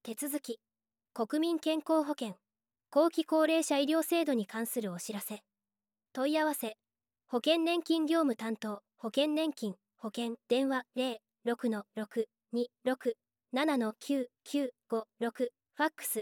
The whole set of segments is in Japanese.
手続き、国民健康保険、後期高齢者医療制度に関するお知らせ。問い合わせ、保険年金業務担当、保険年金、保険、電話06-626-7-9956、ファックス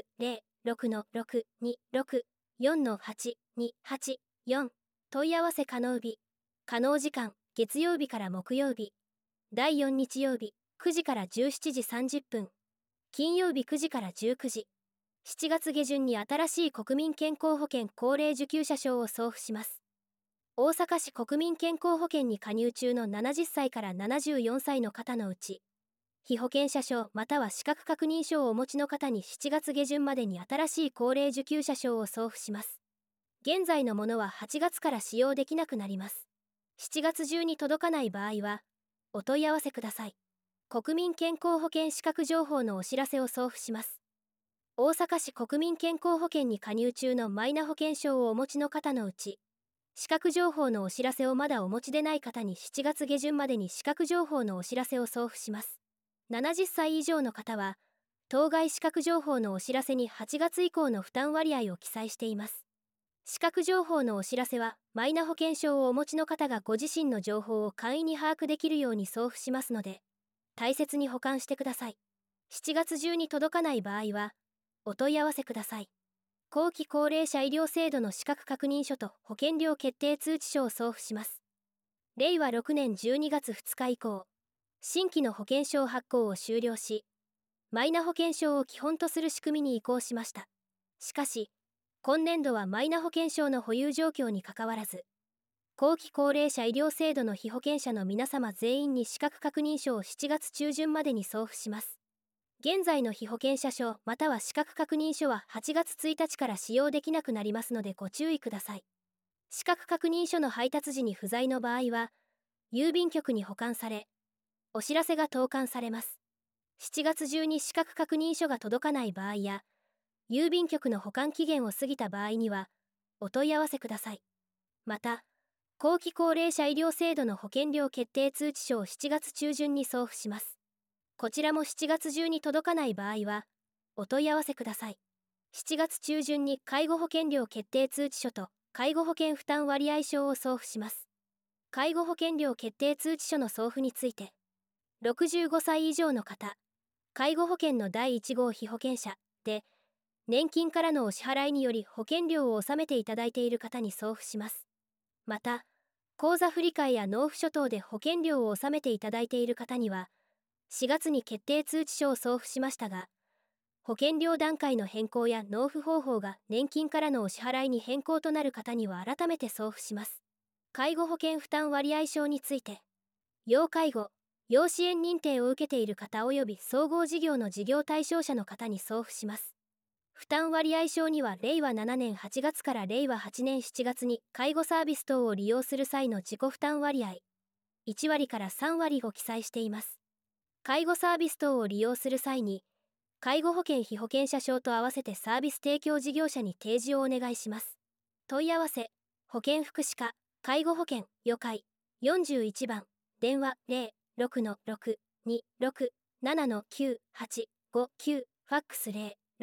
06-626-4-828-4、問い合わせ可能日、可能時間、月曜日から木曜日、第4日曜日、9時から17時30分、金曜日9時から19時、7月下旬に新しい国民健康保険高齢受給者証を送付します。大阪市国民健康保険に加入中の70歳から74歳の方のうち、被保険者証または資格確認書をお持ちの方に7月下旬までに新しい高齢受給者証を送付します。現在のものは8月から使用できなくなります。7月中に届かない場合は、お問い合わせください。国民健康保険資格情報のお知らせを送付します。大阪市国民健康保険に加入中のマイナ保険証をお持ちの方のうち、資格情報のお知らせをまだお持ちでない方に7月下旬までに資格情報のお知らせを送付します。70歳以上の方は、当該資格情報のお知らせに8月以降の負担割合を記載しています。資格情報のお知らせは、マイナ保険証をお持ちの方がご自身の情報を簡易に把握できるように送付しますので、大切に保管してください。7月中に届かない場合は、お問い合わせください。後期高齢者医療制度の資格確認書と保険料決定通知書を送付します。令和6年12月2日以降、新規の保険証発行を終了し、マイナ保険証を基本とする仕組みに移行しました。しかし、今年度はマイナ保険証の保有状況にかかわらず、後期高齢者医療制度の被保険者の皆様全員に資格確認書を7月中旬までに送付します。現在の被保険者証または資格確認書は8月1日から使用できなくなりますのでご注意ください。資格確認書の配達時に不在の場合は、郵便局に保管され、お知らせが投函されます。7月中に資格確認書が届かない場合や、郵便局の保管期限を過ぎた場合には、お問い合わせください。また、後期高齢者医療制度の保険料決定通知書を7月中旬に送付します。こちらも7月中に届かない場合は、お問い合わせください。7月中旬に介護保険料決定通知書と介護保険負担割合証を送付します。介護保険料決定通知書の送付について、65歳以上の方、介護保険の第1号被保険者で、年金からのお支払いにより保険料を納めていただいている方に送付します。また、口座振替や納付書等で保険料を納めていただいている方には、4月に決定通知書を送付しましたが、保険料段階の変更や納付方法が年金からのお支払いに変更となる方には改めて送付します。介護保険負担割合証について、要介護、要支援認定を受けている方及び総合事業の事業対象者の方に送付します。負担割合証には令和7年8月から令和8年7月に介護サービス等を利用する際の自己負担割合1割から3割を記載しています。介護サービス等を利用する際に、介護保険被保険者証と合わせてサービス提供事業者に提示をお願いします。問い合わせ、保健福祉課、介護保険、予会、41番、電話06-626-7-985-9、ファックス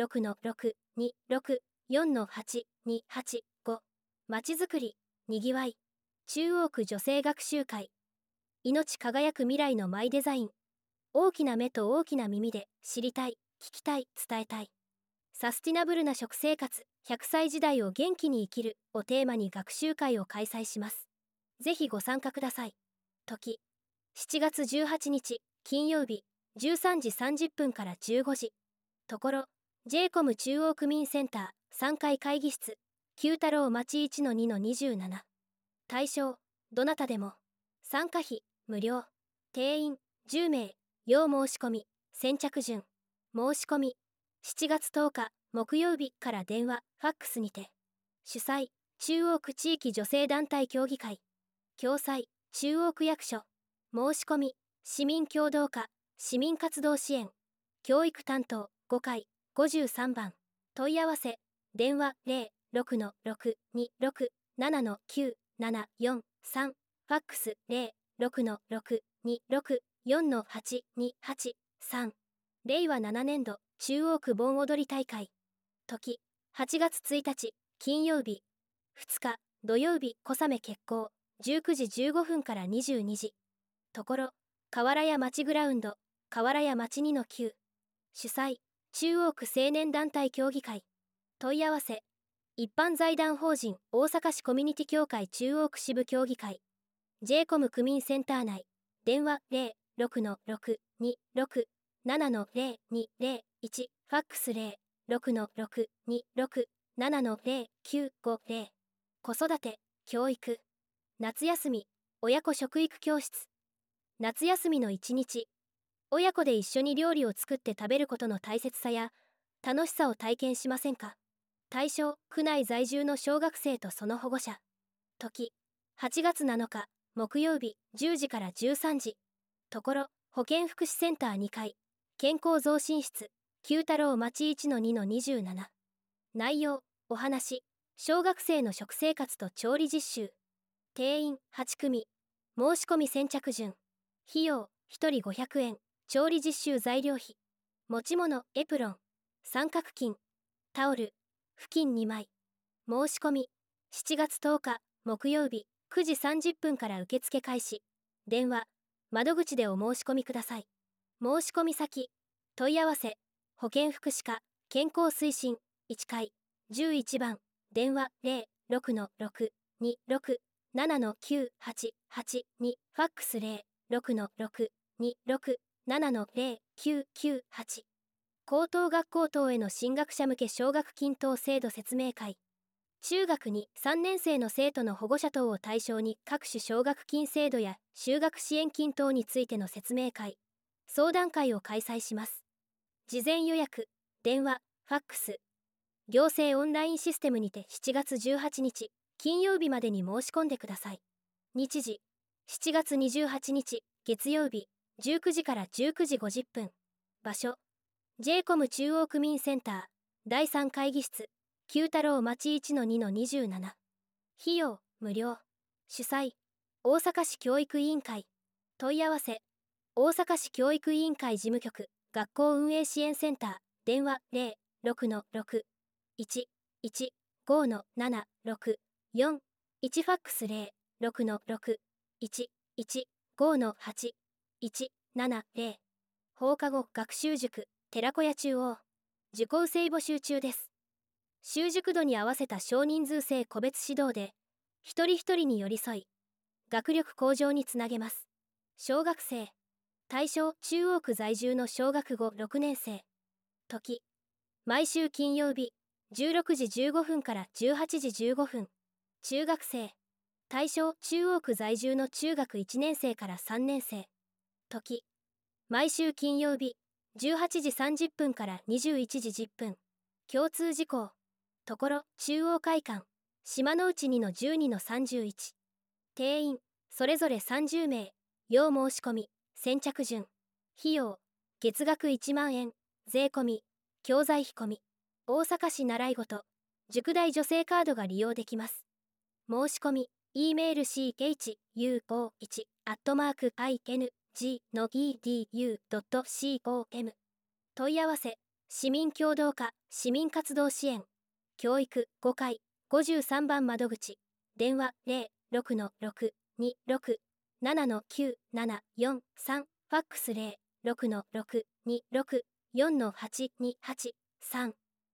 06-626-4-828-5、まちづくり、にぎわい、中央区女性学習会、命輝く未来のマイデザイン、大きな目と大きな耳で知りたい、聞きたい、伝えたい。サスティナブルな食生活、100歳時代を元気に生きるをテーマに学習会を開催します。ぜひご参加ください。時、7月18日、金曜日、13時30分から15時。ところ、JCOM 中央区民センター3階会議室、九太郎町 1-2-27。対象、どなたでも。参加費、無料。定員、10名。要申し込み、先着順。申し込み、7月10日、木曜日から電話、ファックスにて。主催、中央区地域女性団体協議会。共催、中央区役所。申し込み、市民協働課、市民活動支援。教育担当、5階、53番。問い合わせ、電話06-626-7-974-3。ファックス06-626-4-828-3。令和7年度中央区盆踊り大会。時、8月1日、金曜日。2日、土曜日、小雨決行、19時15分から22時。ところ、河原屋町グラウンド、河原屋町2-9。主催、中央区青年団体協議会。問い合わせ、一般財団法人大阪市コミュニティ協会中央区支部協議会。j コム区民センター内、電話 06-626-7-020-1、ファックス 06-626-7-0950。子育て、教育、夏休み、親子食育教室。夏休みの一日、親子で一緒に料理を作って食べることの大切さや楽しさを体験しませんか？対象、区内在住の小学生とその保護者。時、8月7日、木曜日、10時から13時。ところ、保健福祉センター2階、健康増進室、九太郎町 1-2-27。内容、お話、小学生の食生活と調理実習。定員、8組。申し込み先着順。費用、1人500円。調理実習材料費。持ち物、エプロン、三角巾、タオル、布巾2枚。申し込み、7月10日、木曜日、9時30分から受付開始。電話、窓口でお申し込みください。申し込み先、問い合わせ、保健福祉課、健康推進、1階、11番、電話06-626-7-988-2、ファックス06-626-7-0998。高等学校等への進学者向け奨学金等制度説明会。中学2、3年生の生徒の保護者等を対象に各種奨学金制度や就学支援金等についての説明会、相談会を開催します。事前予約、電話、ファックス、行政オンラインシステムにて7月18日、金曜日までに申し込んでください。日時、7月28日、月曜日、19時から19時50分。場所、j コム中央区民センター、第3会議室、九太郎町 1-2-27。費用、無料。主催、大阪市教育委員会。問い合わせ、大阪市教育委員会事務局、学校運営支援センター、電話06-6-1-1-5-7-6-4、1ファックス06-6-1-1-5-8-1-7-0。放課後学習塾、寺子屋中央。受講生募集中です。習熟度に合わせた少人数制個別指導で、一人一人に寄り添い、学力向上につなげます。小学生。対象、中央区在住の小学5、6年生。時、毎週金曜日、16時15分から18時15分。中学生。対象、中央区在住の中学1年生から3年生。時、毎週金曜日、18時30分から21時10分。共通事項。ところ、中央会館、島の内2-12-31。定員、それぞれ30名。要申し込み、先着順。費用、月額1万円、税込み、教材費込み。大阪市習い事、塾代助成カードが利用できます。申し込み、E メール chu51@ing.edu.com。問い合わせ、市民協働課、市民活動支援、教育5階、53番窓口、電話06-626-7-9743、ファックス06-626-4-828-3。